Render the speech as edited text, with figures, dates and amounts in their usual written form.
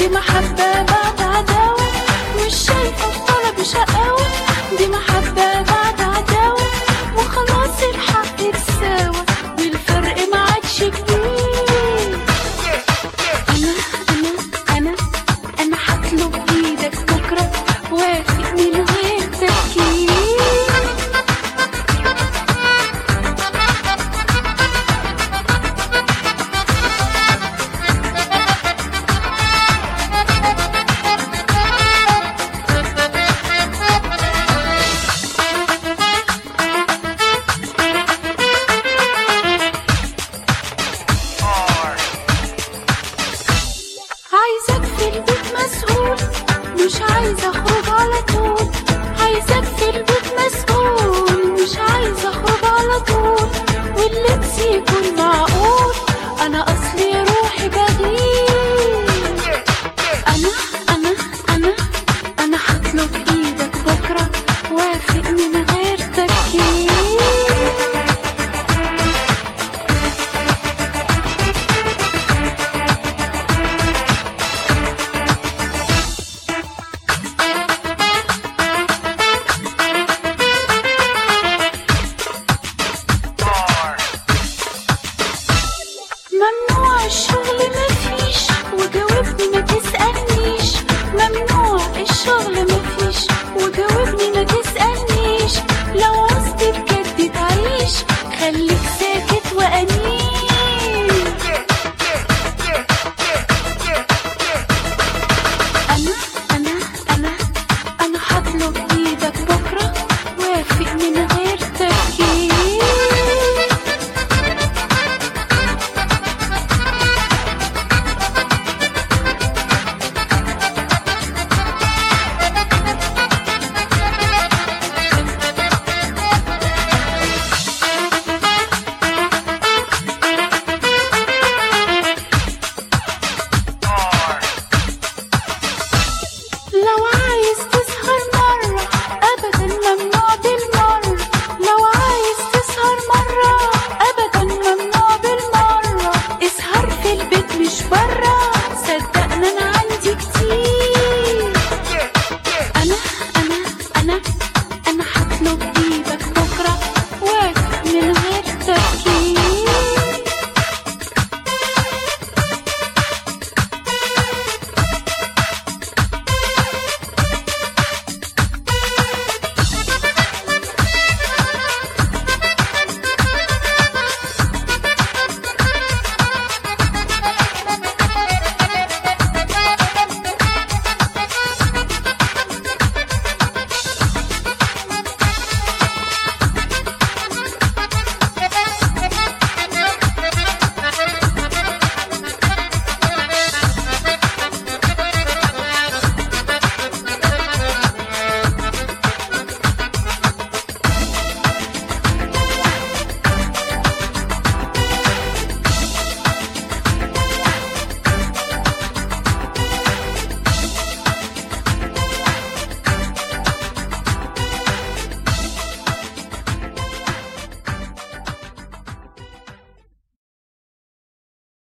دي محبة بعد عداوة، مش شايفة الطلب شقاوة، دي محبة بعد عداوة، وخلاص الحق اتساوى والفرق ما عادش كبير. أنا هطلب إيدك بكرة، وافق من غير تفكير. عايزك في البيت مسؤول، مش عايزة أخرج على طول، عايزك في البيت مسؤول، مش عايزة أخرج على طول، واللبس يكون معقول، أنا أصلي روحي بغير. أنا هطلب إيدك بكرة، وافق من غير تفكير. ممنوع الشك